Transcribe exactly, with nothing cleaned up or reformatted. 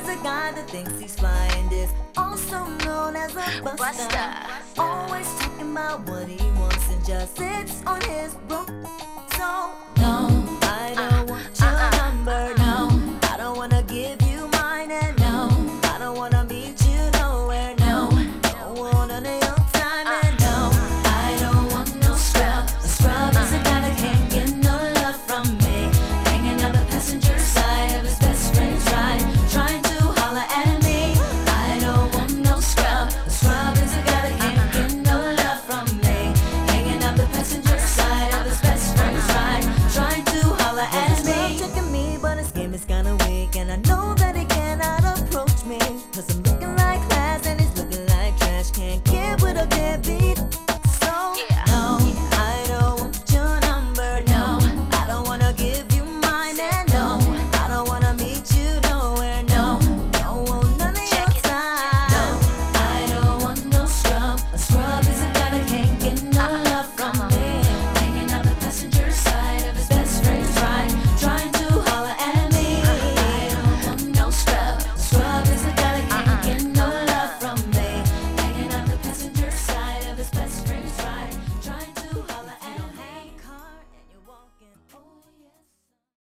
is a guy that thinks he's flying, is also known as a buster. Buster. Always talking about what he wants and just sits on his broom. So No, I don't want your number.